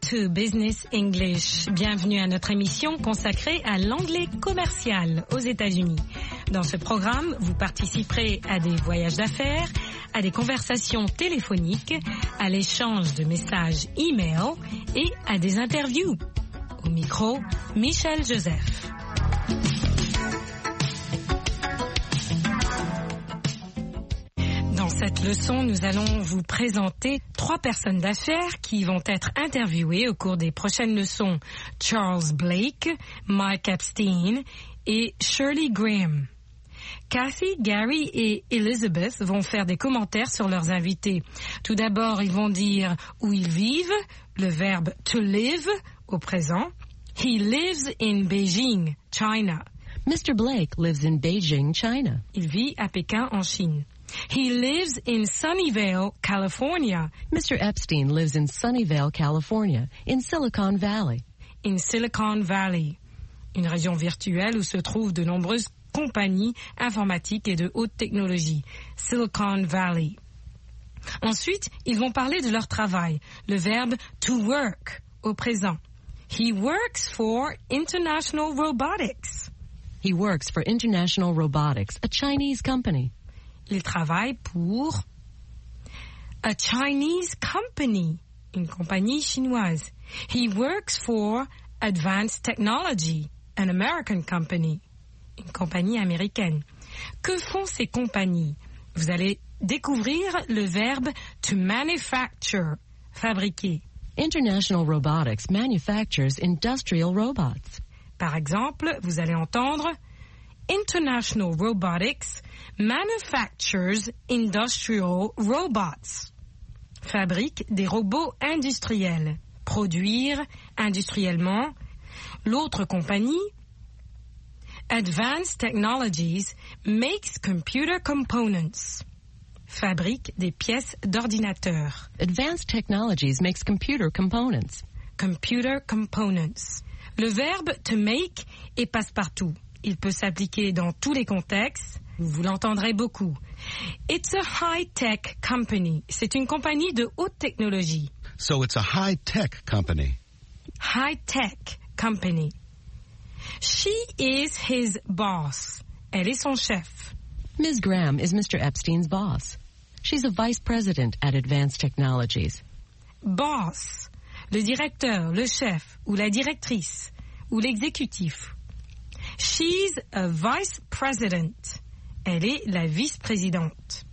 to Business English. Bienvenue à notre émission consacrée à l'anglais commercial aux États-Unis. Dans ce programme, vous participerez à des voyages d'affaires, à des conversations téléphoniques, à l'échange de messages e-mail et à des interviews. Au micro, Michel Joseph. Dans cette leçon, nous allons vous présenter 3 personnes d'affaires qui vont être interviewées au cours des prochaines leçons. Charles Blake, Mike Epstein et Shirley Graham. Kathy, Gary et Elizabeth vont faire des commentaires sur leurs invités. Tout d'abord, ils vont dire où ils vivent, le verbe to live au présent. He lives in Beijing, China. Mr. Blake lives in Beijing, China. Il vit à Pékin, en Chine. He lives in Sunnyvale, California. Mr. Epstein lives in Sunnyvale, California, in Silicon Valley. In Silicon Valley, une région virtuelle où se trouvent de nombreuses compagnies informatiques et de haute technologie. Silicon Valley. Ensuite, ils vont parler de leur travail, le verbe to work au présent. He works for International Robotics. He works for International Robotics, a Chinese company. Il travaille pour a Chinese company, une compagnie chinoise. He works for Advanced Technology, an American company, une compagnie américaine. Que font ces compagnies? Vous allez découvrir le verbe to manufacture, fabriquer. International Robotics manufactures industrial robots. Par exemple, vous allez entendre International Robotics manufactures industrial robots. Fabrique des robots industriels. Produire industriellement. L'autre compagnie, Advanced Technologies, makes computer components. Fabrique des pièces d'ordinateur. Advanced Technologies makes computer components. Computer components. Le verbe to make est passe-partout. Il peut s'appliquer dans tous les contextes. Vous l'entendrez beaucoup. It's a high-tech company. C'est une compagnie de haute technologie. So it's a high-tech company. High-tech company. She is his boss. Elle est son chef. Ms. Graham is Mr. Epstein's boss. She's a vice president at Advanced Technologies. Boss. Le directeur, le chef, ou la directrice, ou l'exécutif. She's a vice president. Elle est la vice-présidente.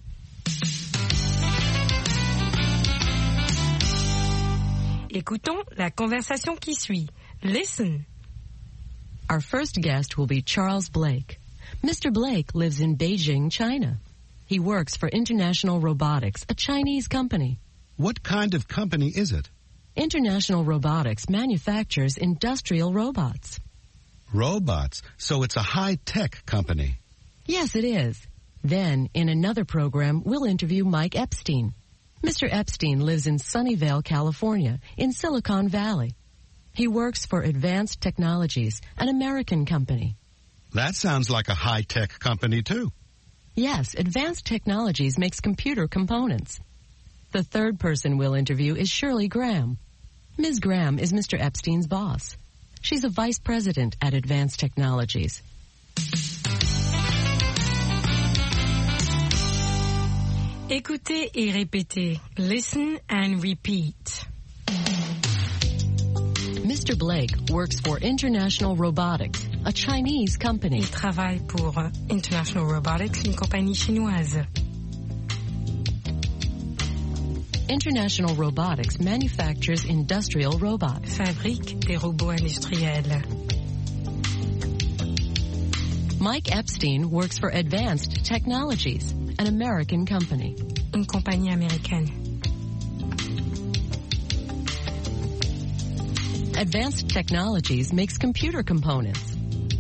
Écoutons la conversation qui suit. Listen. Our first guest will be Charles Blake. Mr. Blake lives in Beijing, China. He works for International Robotics, a Chinese company. What kind of company is it? International Robotics manufactures industrial robots. Robots. So it's a high-tech company. Yes, it is. Then, in another program, we'll interview Mike Epstein. Mr. Epstein lives in Sunnyvale, California, in Silicon Valley. He works for Advanced Technologies, an American company. That sounds like a high-tech company, too. Yes, Advanced Technologies makes computer components. The third person we'll interview is Shirley Graham. Ms. Graham is Mr. Epstein's boss. She's a vice president at Advanced Technologies. Écoutez et répétez. Listen and repeat. Mr. Blake works for International Robotics, a Chinese company. Il travaille pour International Robotics, une compagnie chinoise. International Robotics manufactures industrial robots. Fabrique des robots industriels. Mike Epstein works for Advanced Technologies, an American company. Une compagnie américaine. Advanced Technologies makes computer components.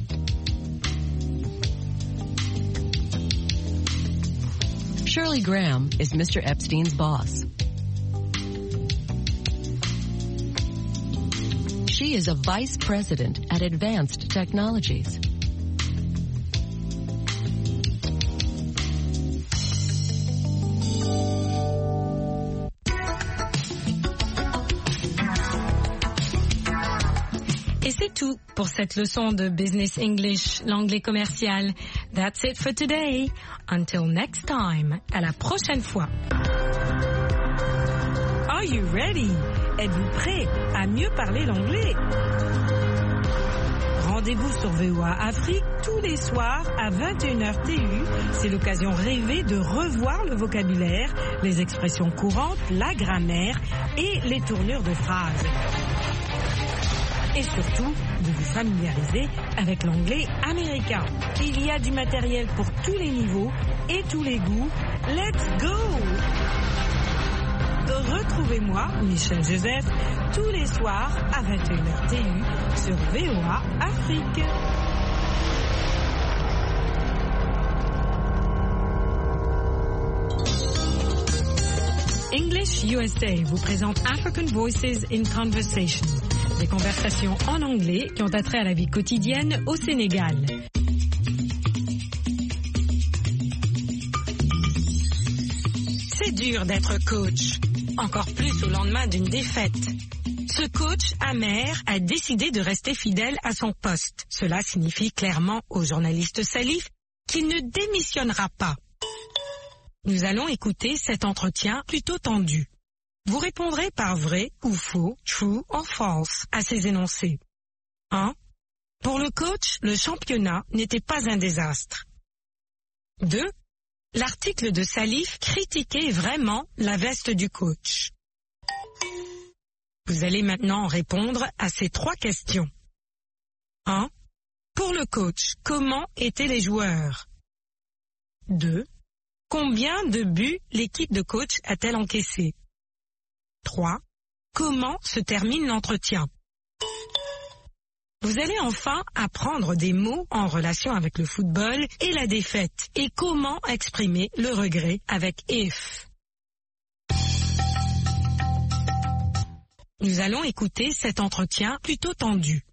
Shirley Graham is Mr. Epstein's boss. She is a vice president at Advanced Technologies. tout pour cette leçon de Business English, l'anglais commercial. That's it for today. Until next time. À la prochaine fois. Are you ready? Êtes-vous prêt à mieux parler l'anglais? Rendez-vous sur VOA Afrique tous les soirs à 21h TU. C'est l'occasion rêvée de revoir le vocabulaire, les expressions courantes, la grammaire et les tournures de phrases. Et surtout, de vous familiariser avec l'anglais américain. Il y a du matériel pour tous les niveaux et tous les goûts. Let's go! Retrouvez-moi, Michel Joseph, tous les soirs à 21h TU sur VOA Afrique. English USA vous présente African Voices in Conversation, des conversations en anglais qui ont attrait à la vie quotidienne au Sénégal. C'est dur d'être coach, encore plus au lendemain d'une défaite. Ce coach amer a décidé de rester fidèle à son poste. Cela signifie clairement au journaliste Salif qu'il ne démissionnera pas. Nous allons écouter cet entretien plutôt tendu. Vous répondrez par vrai ou faux, true or false, à ces énoncés. 1. Pour le coach, le championnat n'était pas un désastre. 2. L'article de Salif critiquait vraiment la veste du coach. Vous allez maintenant répondre à ces 3 questions. 1. Pour le coach, comment étaient les joueurs? 2. Combien de buts l'équipe de coach a-t-elle encaissé? 3. Comment se termine l'entretien? Vous allez enfin apprendre des mots en relation avec le football et la défaite et comment exprimer le regret avec if. Nous allons écouter cet entretien plutôt tendu.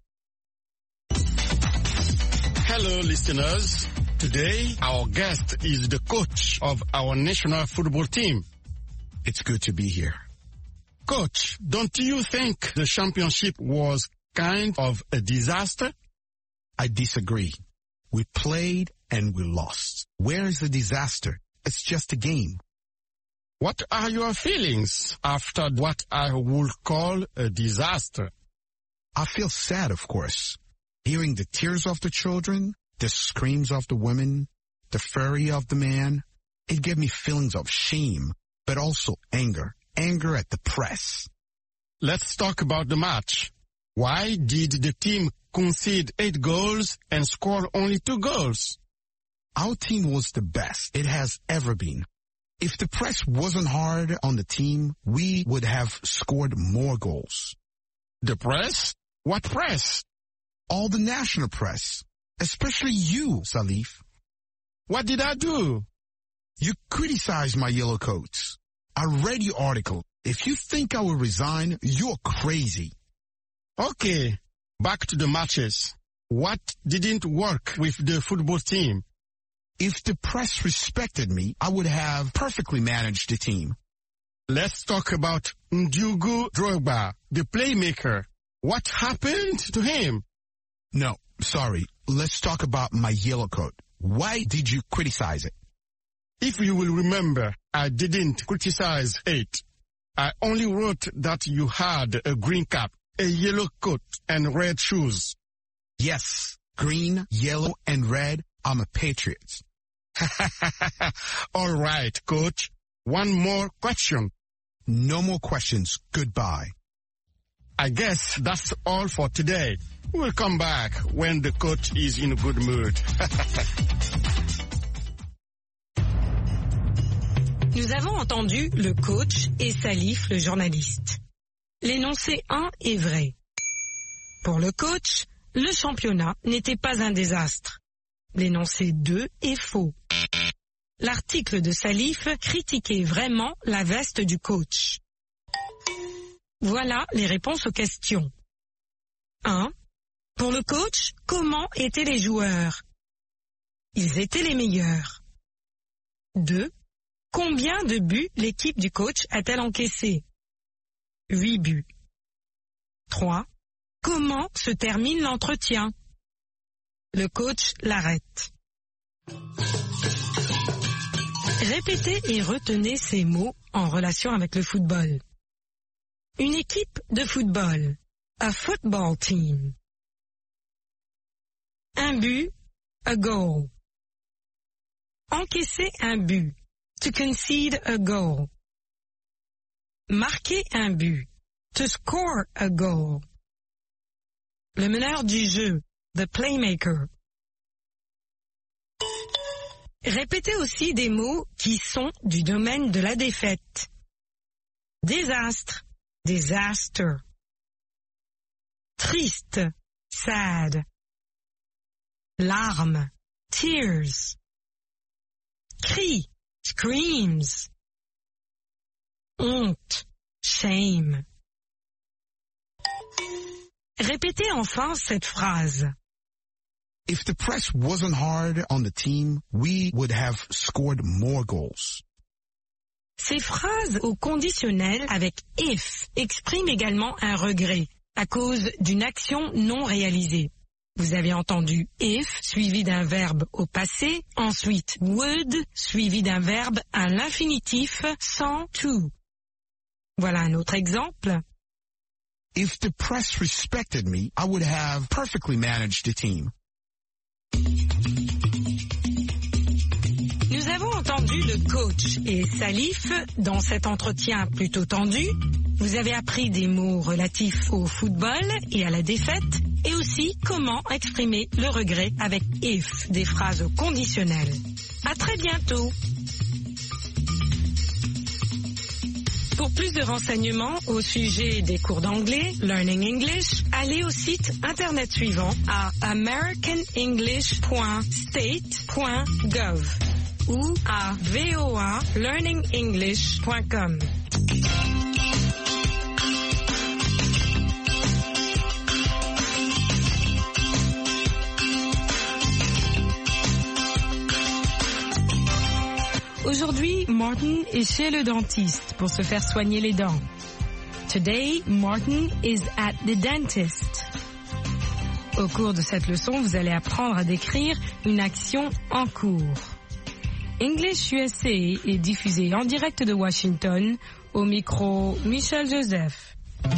Hello, listeners. Today, our guest is the coach of our national football team. It's good to be here. Coach, don't you think the championship was kind of a disaster? I disagree. We played and we lost. Where is the disaster? It's just a game. What are your feelings after what I would call a disaster? I feel sad, of course. Hearing the tears of the children, the screams of the women, the fury of the man, it gave me feelings of shame, but also anger. Anger at the press. Let's talk about the match. Why did the team concede 8 goals and score only 2 goals? Our team was the best it has ever been. If the press wasn't hard on the team, we would have scored more goals. The press? What press? All the national press. Especially you, Salif. What did I do? You criticized my yellow coats. I read your article. If you think I will resign, you're crazy. Okay, back to the matches. What didn't work with the football team? If the press respected me, I would have perfectly managed the team. Let's talk about Ndiougou Drogba, the playmaker. What happened to him? No, sorry. Let's talk about my yellow coat. Why did you criticize it? If you will remember, I didn't criticize it. I only wrote that you had a green cap, a yellow coat, and red shoes. Yes, green, yellow, and red. I'm a patriot. All right, coach. One more question. No more questions. Goodbye. I guess that's all for today. We'll come back when the coach is in a good mood. Nous avons entendu le coach et Salif, le journaliste. L'énoncé 1 est vrai. Pour le coach, le championnat n'était pas un désastre. L'énoncé 2 est faux. L'article de Salif critiquait vraiment la veste du coach. Voilà les réponses aux questions. 1. Pour le coach, comment étaient les joueurs? Ils étaient les meilleurs. 2. Combien de buts l'équipe du coach a-t-elle encaissé? 8 buts. 3. Comment se termine l'entretien? Le coach l'arrête. Répétez et retenez ces mots en relation avec le football. Une équipe de football. A football team. Un but. A goal. Encaisser un but. To concede a goal. Marquer un but. To score a goal. Le meneur du jeu. The playmaker. Répétez aussi des mots qui sont du domaine de la défaite. Désastre. Disaster. Triste. Sad. Larmes. Tears. Cri. Screams. Honte. Shame. Répétez enfin cette phrase. If the press wasn't hard on the team, we would have scored more goals. Ces phrases au conditionnel avec if expriment également un regret à cause d'une action non réalisée. Vous avez entendu if suivi d'un verbe au passé, ensuite would suivi d'un verbe à l'infinitif sans to. Voilà un autre exemple. If the press respected me, I would have perfectly managed the team. Nous avons entendu le coach et Salif dans cet entretien plutôt tendu. Vous avez appris des mots relatifs au football et à la défaite et aussi comment exprimer le regret avec if, des phrases conditionnelles. À très bientôt. Pour plus de renseignements au sujet des cours d'anglais, Learning English, allez au site internet suivant à americanenglish.state.gov ou à voalearningenglish.com. Aujourd'hui, Martin est chez le dentiste pour se faire soigner les dents. Today, Martin is at the dentist. Au cours de cette leçon, vous allez apprendre à décrire une action en cours. English USA est diffusé en direct de Washington, au micro Michel Joseph.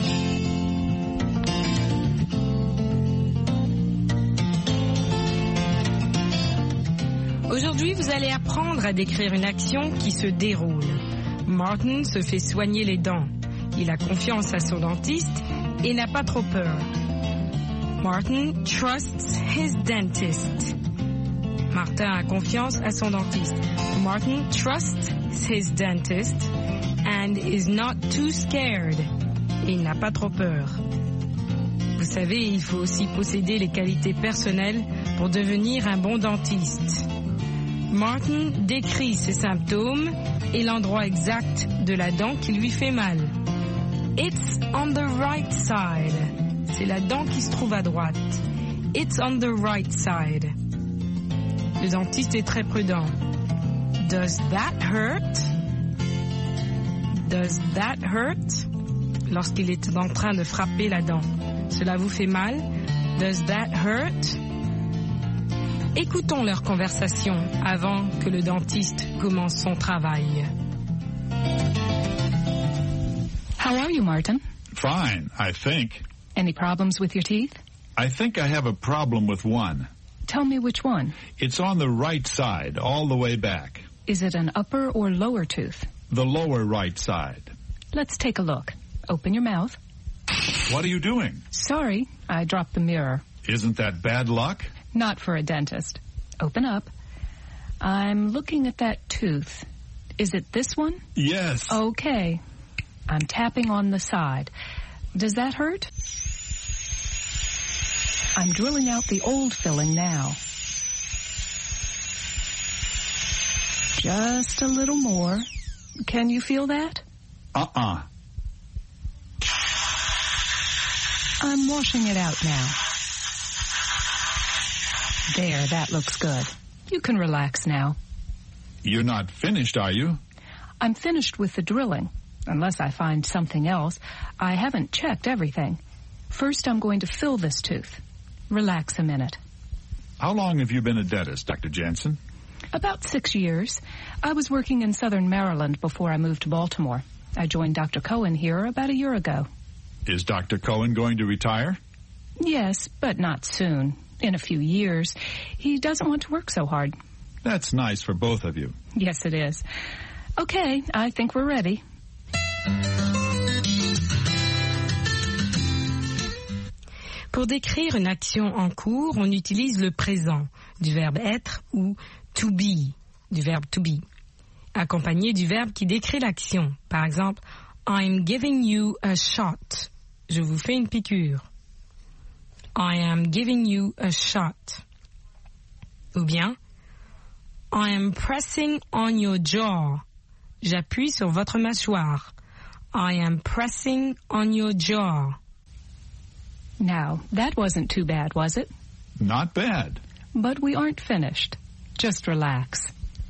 Aujourd'hui, vous allez apprendre à décrire une action qui se déroule. Martin se fait soigner les dents. Il a confiance à son dentiste et n'a pas trop peur. Martin trusts his dentist. Martin a confiance à son dentiste. Martin trusts his dentist and is not too scared. Et il n'a pas trop peur. Vous savez, il faut aussi posséder les qualités personnelles pour devenir un bon dentiste. Martin décrit ses symptômes et l'endroit exact de la dent qui lui fait mal. It's on the right side. C'est la dent qui se trouve à droite. It's on the right side. Le dentiste est très prudent. Does that hurt? Does that hurt? Lorsqu'il est en train de frapper la dent. Cela vous fait mal? Does that hurt? Écoutons leur conversation avant que le dentiste commence son travail. How are you, Martin? Fine, I think. Any problems with your teeth? I think I have a problem with one. Tell me which one. It's on the right side, all the way back. Is it an upper or lower tooth? The lower right side. Let's take a look. Open your mouth. What are you doing? Sorry, I dropped the mirror. Isn't that bad luck? Not for a dentist. Open up. I'm looking at that tooth. Is it this one? Yes. Okay. I'm tapping on the side. Does that hurt? I'm drilling out the old filling now. Just a little more. Can you feel that? Uh-uh. I'm washing it out now. There, that looks good. You can relax now. You're not finished, are you? I'm finished with the drilling. Unless I find something else. I haven't checked everything. First, I'm going to fill this tooth. Relax a minute. How long have you been a dentist, Dr. Jansen? About 6 years. I was working in southern Maryland before I moved to Baltimore. I joined Dr. Cohen here about a year ago. Is Dr. Cohen going to retire? Yes, but not soon. In a few years. He doesn't want to work so hard. That's nice for both of you. Yes, it is. Okay, I think we're ready. Pour décrire une action en cours, on utilise le présent du verbe être ou to be du verbe to be, accompagné du verbe qui décrit l'action. Par exemple, I'm giving you a shot. Je vous fais une piqûre. I am giving you a shot. Ou bien, I am pressing on your jaw. J'appuie sur votre mâchoire. I am pressing on your jaw. Now, that wasn't too bad, was it? Not bad. But we aren't finished. Just relax.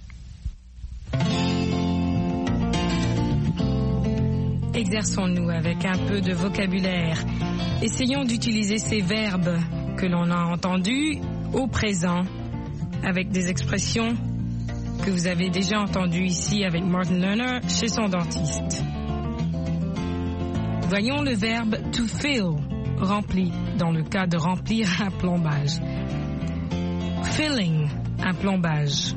Exerçons-nous avec un peu de vocabulaire. Essayons d'utiliser ces verbes que l'on a entendus au présent avec des expressions que vous avez déjà entendues ici avec Martin Lerner chez son dentiste. Voyons le verbe to fill, rempli, dans le cas de remplir un plombage. Filling, un plombage.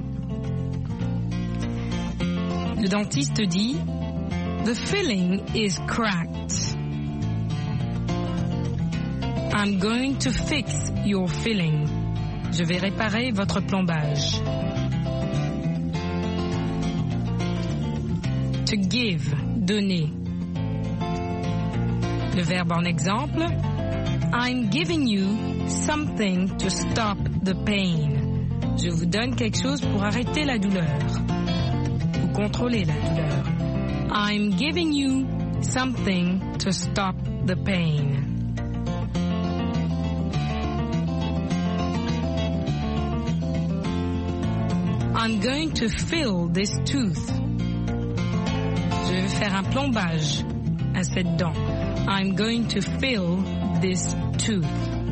Le dentiste dit The filling is cracked. I'm going to fix your filling. Je vais réparer votre plombage. To give, donner. Le verbe en exemple, I'm giving you something to stop the pain. Je vous donne quelque chose pour arrêter la douleur. Ou contrôler la douleur. I'm giving you something to stop the pain. I'm going to fill this tooth. Je vais faire un plombage à cette dent. I'm going to fill this tooth.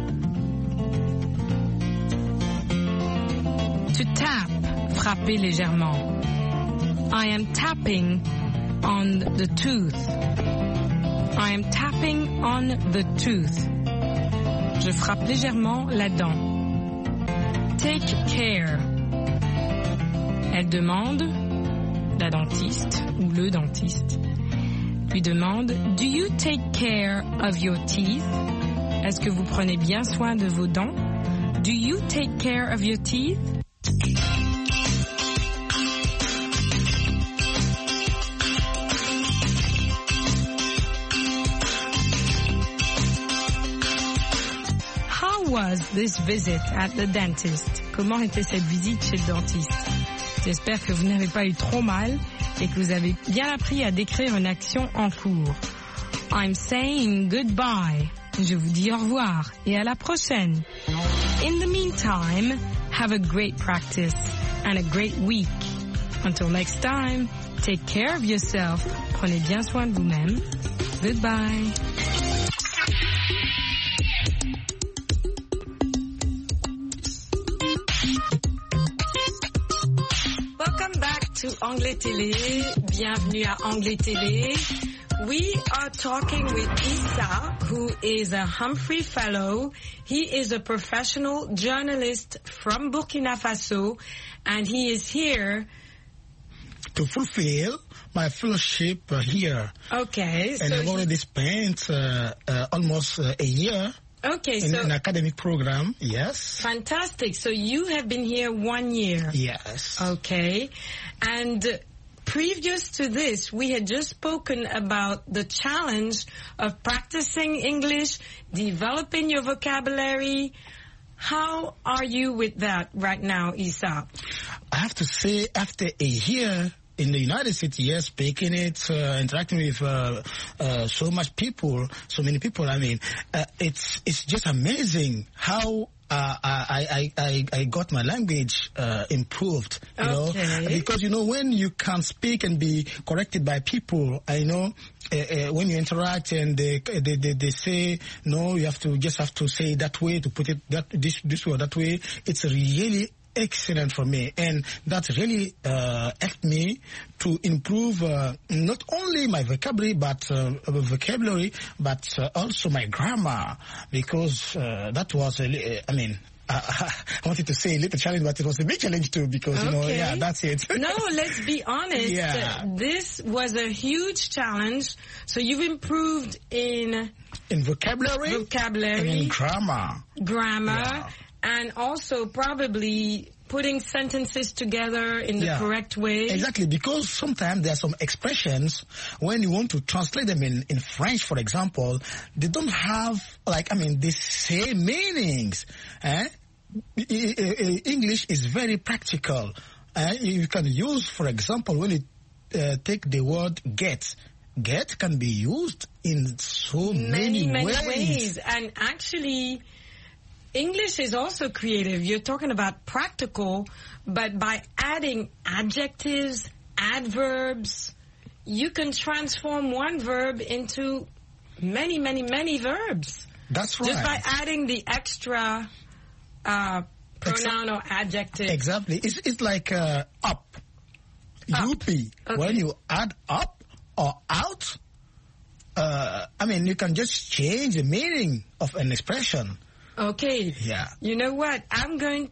To tap, frapper légèrement. I am tapping on the tooth. I am tapping on the tooth. Je frappe légèrement la dent. Take care. Elle demande, la dentiste ou le dentiste, lui demande, Do you take care of your teeth? Est-ce que vous prenez bien soin de vos dents? Do you take care of your teeth? How was this visit at the dentist? Comment était cette visite chez le dentiste? J'espère que vous n'avez pas eu trop mal et que vous avez bien appris à décrire une action en cours. I'm saying goodbye. Je vous dis au revoir et à la prochaine. In the meantime, have a great practice and a great week. Until next time, take care of yourself. Prenez bien soin de vous-même. Goodbye. To Anglais Télé, bienvenue à Anglais Télé. We are talking with Issa, who is a Humphrey Fellow. He is a professional journalist from Burkina Faso, and he is here to fulfill my fellowship here. Okay. And I've already spent almost a year. Okay, in an academic program, yes. Fantastic. So you have been here 1 year. Yes. Okay. And previous to this, we had just spoken about the challenge of practicing English, developing your vocabulary. How are you with that right now, Issa? I have to say, after a year in the United States, yes, speaking it, interacting with so many people. I mean, it's just amazing how I got my language improved. You know, because when you can speak and be corrected by people, I know when you interact and they say, no, you have to say that way, to put it this way or that way, it's really excellent for me, and that really helped me to improve not only my vocabulary but also my grammar, because that was I wanted to say a little challenge, but it was a big challenge too, because that's it. No, let's be honest. Yeah. This was a huge challenge. So you've improved in vocabulary, and in grammar, yeah. And also probably putting sentences together in the correct way. Exactly, because sometimes there are some expressions, when you want to translate them in French, for example, they don't have, the same meanings. English is very practical. You can use, for example, when you take the word get. Get can be used in so many ways. And actually, English is also creative. You're talking about practical, but by adding adjectives, adverbs, you can transform one verb into many, many, many verbs. That's right. Just by adding the extra pronoun or adjective. Exactly. It's like up. UP. Okay. When you add up or out, you can just change the meaning of an expression. Okay. Yeah. You know what? we're going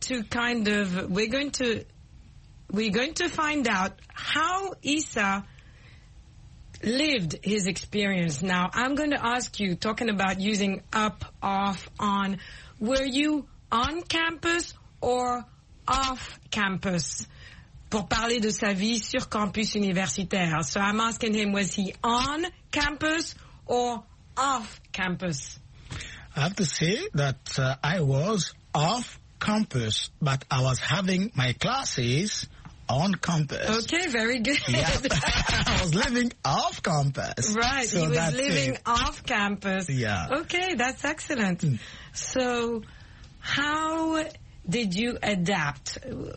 to find out how Issa lived his experience. Now, I'm going to ask you, talking about using up, off, on, were you on campus or off campus? Pour parler de sa vie sur campus universitaire. So I'm asking him, was he on campus or off campus? I have to say that I was off campus, but I was having my classes on campus. Okay, very good. Yeah. I was living off campus. Right, so he was living off campus. Yeah. Okay, that's excellent. So, how did you adapt?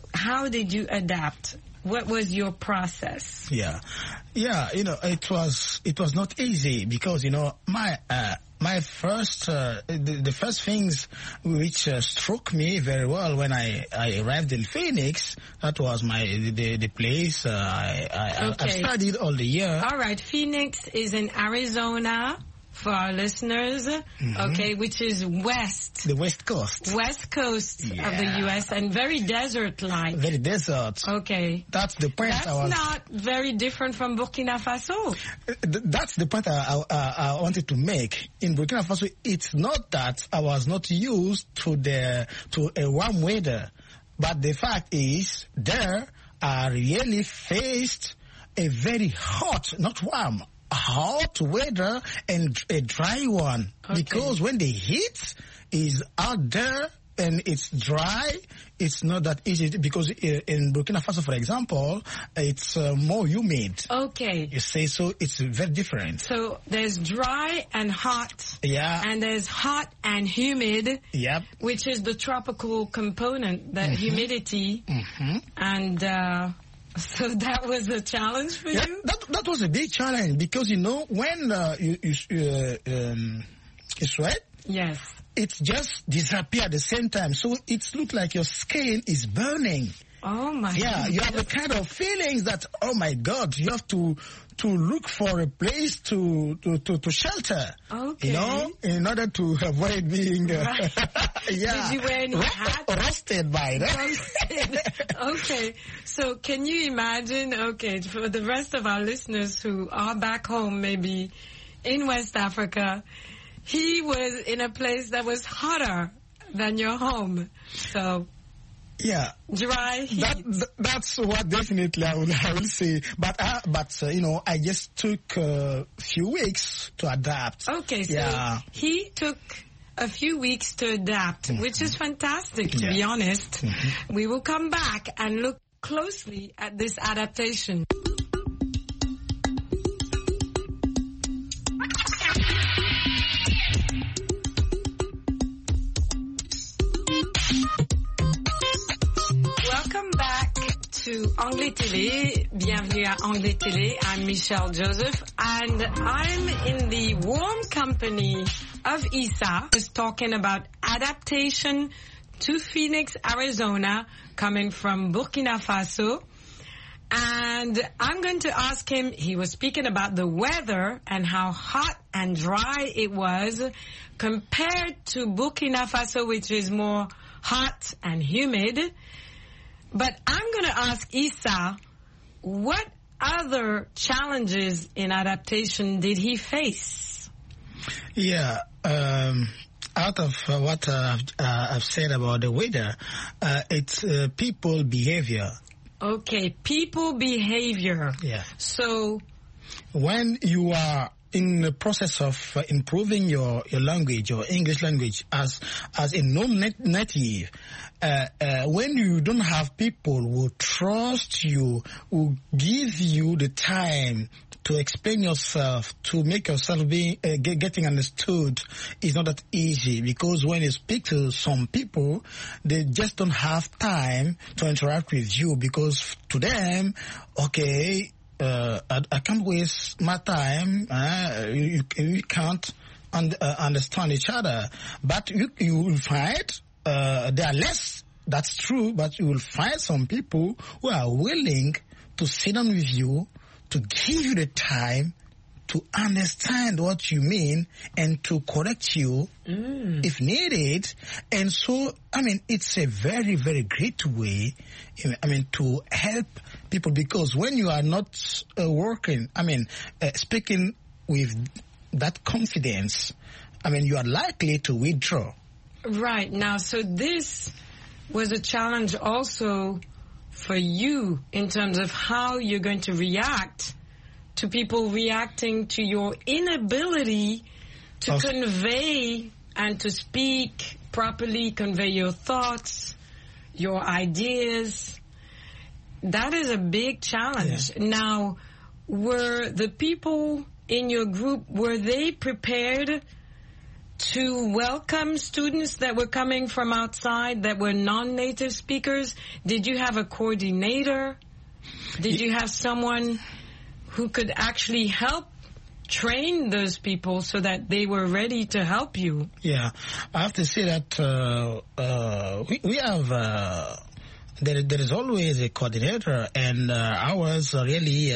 What was your process? Yeah, it was not easy, because my first the first things which struck me very well when I arrived in Phoenix, that was the place I studied all the year. All right, Phoenix is in Arizona. For our listeners, okay, which is the West Coast. West Coast of the U.S. and very desert-like. Very desert. Okay. That's the point. That's not very different from Burkina Faso. That's the point I wanted to make. In Burkina Faso, it's not that I was not used to a warm weather, but the fact is there I really faced a very hot, not warm, hot weather and a dry one. Okay. Because when the heat is out there and it's dry, it's not that easy, because in Burkina Faso, for example, it's more humid. Okay. You say so, it's very different. So there's dry and hot. Yeah. And there's hot and humid. Yep. Which is the tropical component, the humidity. Mm-hmm. And so that was a challenge for you? That was a big challenge, because when you sweat, yes, it just disappears at the same time. So it looks like your skin is burning. Oh my God. Yeah, you have the kind of feelings that, oh my God, you have to look for a place to shelter. Okay. In order to avoid being right. yeah. Did you wear any hat? Roasted by that. Okay. So can you imagine, for the rest of our listeners who are back home, maybe in West Africa, he was in a place that was hotter than your home. So yeah, dry heat. That's what definitely I will say. But I just took a few weeks to adapt. Okay, so he took a few weeks to adapt, which is fantastic, to be honest. Mm-hmm. We will come back and look closely at this adaptation. to Anglais Télé. Bienvenue à Anglais Télé. I'm Michelle Joseph, and I'm in the warm company of Issa, who's talking about adaptation to Phoenix, Arizona, coming from Burkina Faso. And I'm going to ask him, he was speaking about the weather and how hot and dry it was compared to Burkina Faso, which is more hot and humid. But I'm going to ask Issa, what other challenges in adaptation did he face? Yeah, out of what I've said about the weather, it's people behavior. Okay, people behavior. Yeah. So when you are in the process of improving your language, your English language, as a non-native, when you don't have people who trust you, who give you the time to explain yourself, to make yourself getting understood, is not that easy, because when you speak to some people, they just don't have time to interact with you, because to them, okay, I can't waste my time. You can't understand each other. But you will find there are less. That's true. But you will find some people who are willing to sit down with you, to give you the time to understand what you mean and to correct you if needed. And so, I mean, it's a very, very great way, I mean, to help people, because when you are not speaking with that confidence, I mean, you are likely to withdraw. Right. Now, so this was a challenge also for you in terms of how you're going to react to people reacting to your inability to convey and to speak properly, convey your thoughts, your ideas. That is a big challenge. Yeah. Now, were the people in your group, were they prepared to welcome students that were coming from outside that were non-native speakers? Did you have a coordinator? Did you have someone who could actually help train those people so that they were ready to help you? Yeah, I have to say that we have, there is always a coordinator, and ours really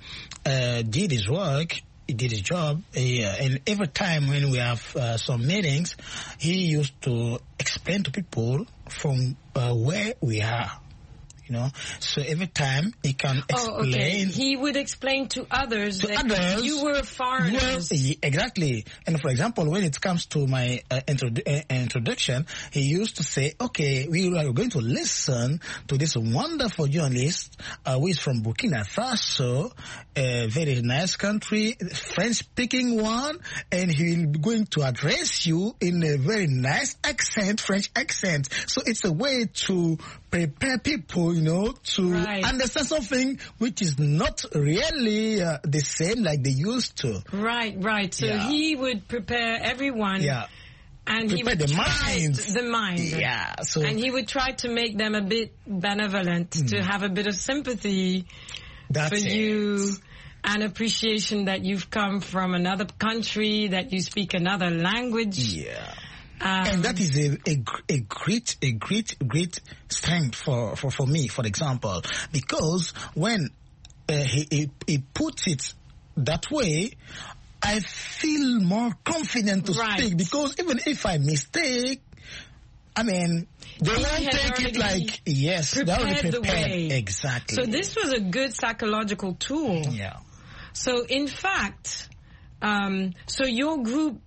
did his work. He did his job, and every time when we have some meetings, he used to explain to people from where we are. You know, so every time he can explain. Oh, okay. He would explain to others that you were foreigners. Well, exactly. And for example, when it comes to my introduction, he used to say, okay, we are going to listen to this wonderful journalist who is from Burkina Faso, a very nice country, French-speaking one, and he will be going to address you in a very nice accent, French accent. So it's a way to prepare people, you know, to understand something which is not really the same like they used to. Right. So he would prepare everyone. Yeah. And he would try the mind. Yeah. So, and he would try to make them a bit benevolent, to have a bit of sympathy for you, and appreciation that you've come from another country, that you speak another language. Yeah. And that is a great strength for me, for example, because when he puts it that way, I feel more confident to speak, because even if I mistake, I mean, they won't take it like, yes, they already prepared. Exactly. So this was a good psychological tool. Yeah. So in fact, so your group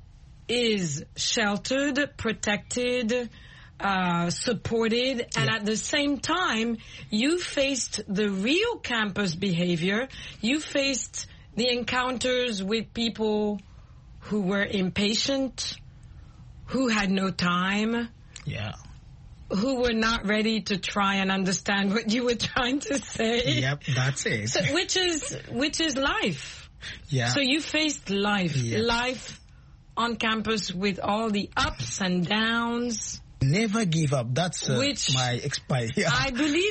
is sheltered, protected, supported, and at the same time, you faced the real campus behavior. You faced the encounters with people who were impatient, who had no time, who were not ready to try and understand what you were trying to say. Yep, that's it. So, which is life. Yeah. So you faced life. Yeah. Life on campus with all the ups and downs. Never give up. That's my experience. I believe